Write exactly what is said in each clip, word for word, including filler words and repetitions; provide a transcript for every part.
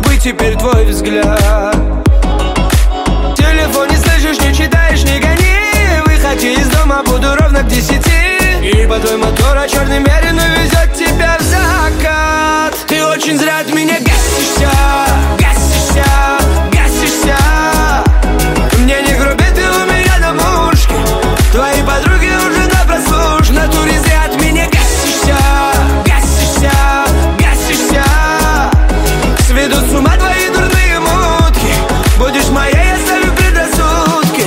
забыть теперь твой взгляд. Телефон не слышишь, не читаешь, не гони. Выходи из дома, буду ровно к десяти. Ибо твой мотор, а черный мерин увезет тебя в закат. Ты очень зря от меня гасишься, гасишься, гасишься. Мне не груби, ты у меня на мушке. Твои подруги уже на прослуш. В натуре зря от меня гасишься, гасишься, гасишься. Сведут с ума твои дурные мутки. Будешь моей, оставив предрассудки.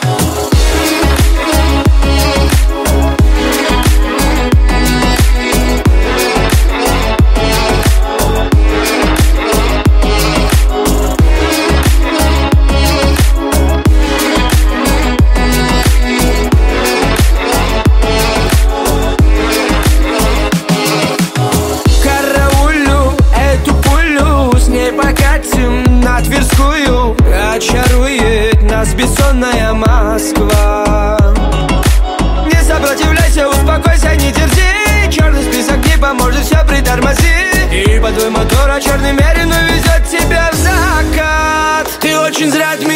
На Тверскую очарует нас бессонная Москва. Не сопротивляйся, успокойся, не дерзи. Черный список не поможет, все притормози. Ибо твой мотор, а черный мерин увезет тебя в закат. Ты очень зря от меня